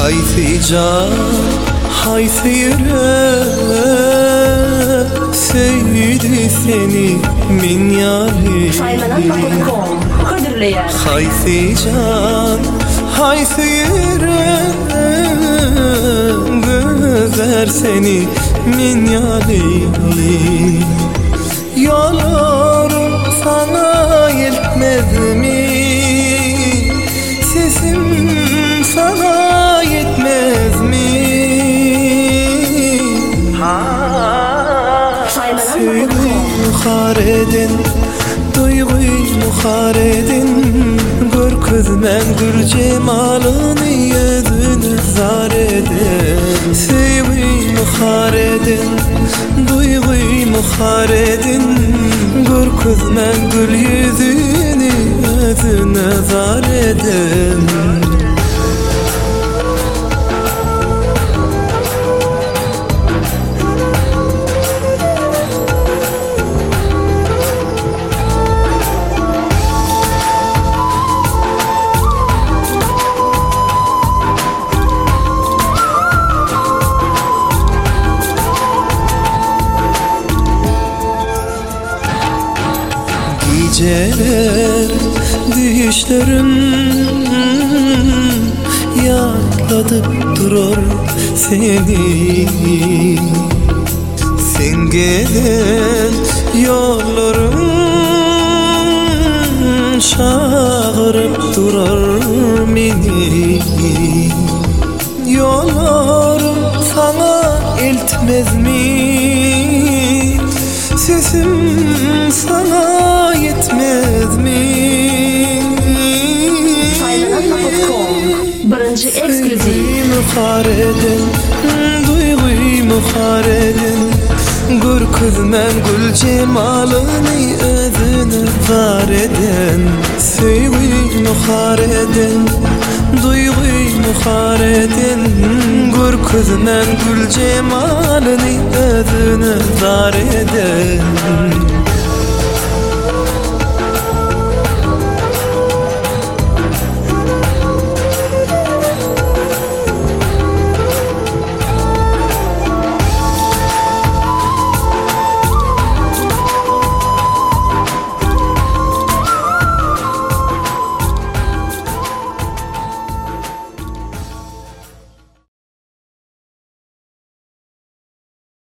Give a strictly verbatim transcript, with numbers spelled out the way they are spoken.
Hayfi can, hayfi yürek, sevdi seni min yari. Hayfi can, hayfi yürek, güzel seni min yari. Yollarım sana yetmez mi? Sesim sana yetmez mi? Söyle muhar edin, duyguyu muhar edin. Gör közmen gül cemalını, yüzünü zar edin. Söyle muhar edin, duyguyu muhar edin. Gör közmen gül yüzünü, yüzünü zar edin. Geceler düşlerim yadladıp durur seni. Sen gelen yollarım çağırıp durur beni. Yollarım sana eltmez mi? Sesim sana yetmez mi? Birinci ekskluziv. Muhar edin, duyguyu muhar edin. Gör közmen gül cemalını, özünü var edin. Söyle muhar edin, duyguyu muhar edin. Gör közmen gül cemalını, özünü var edin.